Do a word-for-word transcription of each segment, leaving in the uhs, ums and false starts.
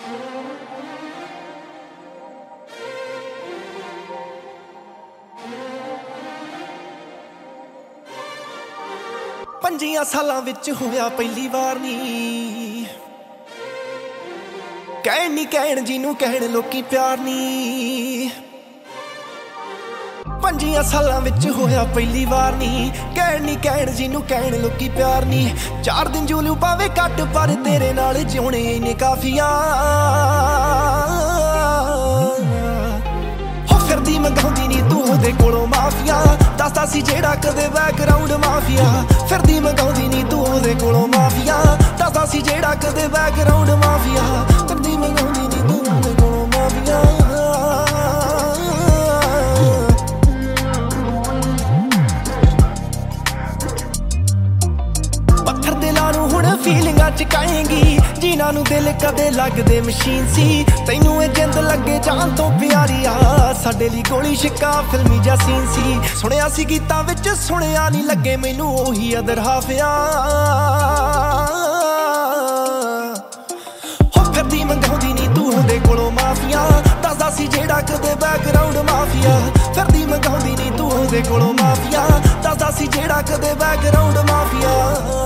पंजियां सालां विच होया पहली वार नी कहण नी कहण जिनू कहण लोकी प्यार नी। पंजियां सालां विच होया पहली वार नी कहण नी कहण जिनू कहण लोकी प्यार नी। चार दिन जूलू पावे घट पर तेरे नाल जिउणे इन्ने काफिया हो फिरदी मंगाउंदी नी तू ओहदे कोलों माफिया। दसदा सी जेड़ा कदे बैकग्राउंड माफिया फिरदी मंगाउंदी नी तू ओहदे कोलों माफिया। दसदा सी जेड़ा कदे बैकग्राउंड माफिया फिरदी मंगाउंदी नी तू ओहदे कोलों माफिया। पत्थर दिलां नूं हुण फीलिंगां चकाएंगी जिन्हां नूं दिल कदे लगदे मशीन सी। तैनूं ए जिंद लगे जान तो प्यारी आ साडे लई गोली शिक्का फिल्मी जा सीन सी। सुणिया सी गीतां विच सुणिया नहीं लगे मैनूं ओही अदर हाफिया हो फिरदी मंगाउंदी नी तू ओहदे कोलों माफिया। दसदा सी जेड़ा कदे बैकग्राउंड माफिया फिरदी मंगाउंदी नी तू ओहदे कोलों माफिया। दसदा सी जेड़ा कदे बैकग्राउंड माफिया।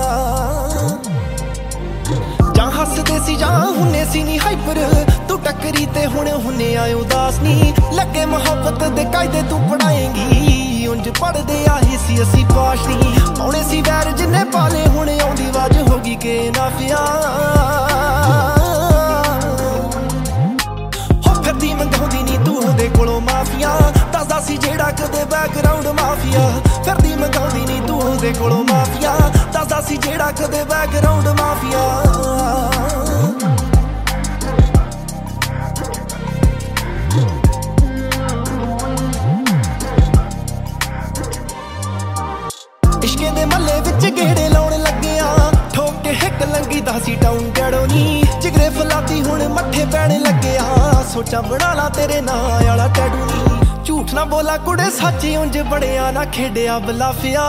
जां हसदे सी जां हुन्ने सी नी हाइपर तू टकरी ते हुण हुन्ने आए उदास नी। लगे मोहब्बत दे कायदे तू पढ़ाएंगी उंज पढ़दे आही सी असी पाश नी। पाउणे सी वैर जिन्ने पाले हुण आउंदी वाज होगी के नाफिया हो फिरदी मंगाउंदी नी तू ओहदे कोलों माफिया। दसदा सी जेड़ा कदे बैकग्राउंड माफिया फिरदी मंगाउंदी नी तू ओहदे कोलों माफिया। दसदा सी जेड़ा कदे बैकग्राउंड माफिया। इश्के दे मल्ले विच गेड़े लाउण लगिया ठोक के हिक लंगी दासी टाउन गड़ो नी। जिगरे फलाती हुण मत्थे पैण लगिया सोचा बना ला तेरे नां आला टैटू नी। झूठ ना बोला कुड़े सच उंज बड़िया ना खेडिया बलाफिया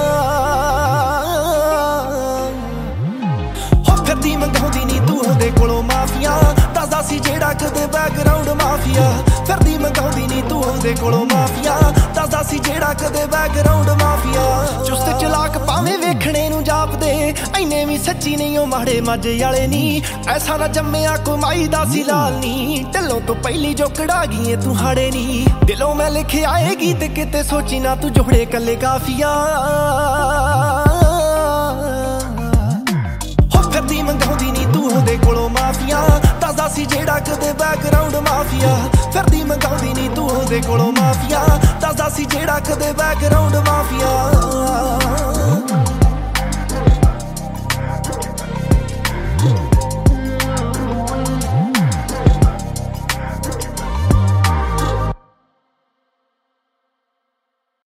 हो फिरदी मंगाउंदी नी तू ओहदे कोलों माफिया। दसदा सी जेड़ा कदे बैकग्राउंड माफिया फिरदी मंगाउंदी नी तू ओहदे कोलों माफिया। दसदा सी जेड़ा कदे बैकग्राउंड माफिया। चुस्त चलाक भावें वेखणे नूं जापदे इन्ने भी सच्ची नहीं ओ माड़े माजे वाले नी। ऐसा ना जम्मिया कमाई दा सी लाल नी ढिलों तो पहली जो कड़ा गई तू हाड़े नी। दिलों मैं लिखे आएगी ते किते सोची ना तू जोड़े कल्ले काफिया हो फिरदी मंगाउंदी नी तू ओहदे कोलों माफिया। दसदा सी जेड़ा कदे बैकग्राउंड माफिया फिरदी मंगाउंदी नी तू ओहदे कोलों माफिया। दसदा सी जेड़ा कदे बैकग्राउंड माफिया।